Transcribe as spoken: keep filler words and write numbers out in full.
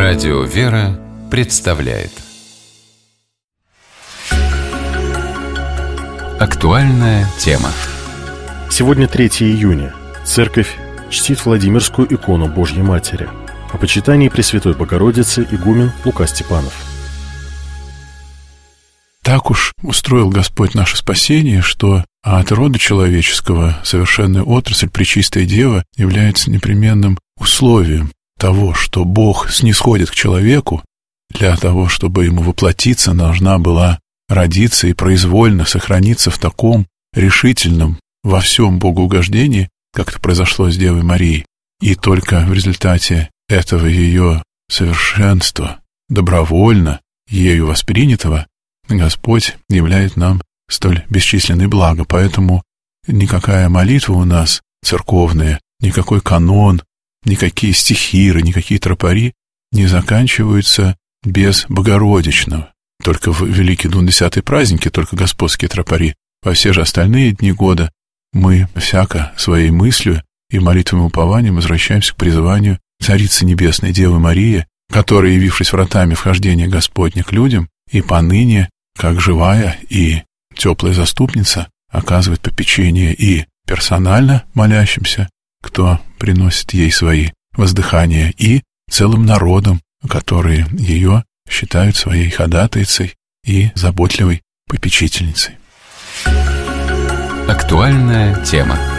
Радио «Вера» представляет актуальная тема. Сегодня третьего июня. Церковь чтит Владимирскую икону Божьей Матери. О почитании Пресвятой Богородицы игумен Лука Степанов. Так уж устроил Господь наше спасение, что от рода человеческого совершенная отрасль Пречистая Дева является непременным условием того, что Бог снисходит к человеку. Для того, чтобы ему воплотиться, должна была родиться и произвольно сохраниться в таком решительном во всем богоугождении, как это произошло с Девой Марией. И только в результате этого ее совершенства, добровольно ею воспринятого, Господь являет нам столь бесчисленные блага. Поэтому никакая молитва у нас церковная, никакой канон, никакие стихиры, никакие тропари не заканчиваются без Богородичного. Только в Великие двунадесятые праздники, только господские тропари. Во все же остальные дни года мы всяко своей мыслью и молитвенным упованием возвращаемся к призыванию Царицы Небесной Девы Марии, которая, явившись вратами вхождения Господня к людям, и поныне, как живая и теплая заступница, оказывает попечение и персонально молящимся, кто приносит ей свои воздыхания, и целым народом, которые ее считают своей ходатайцей и заботливой попечительницей. Актуальная тема.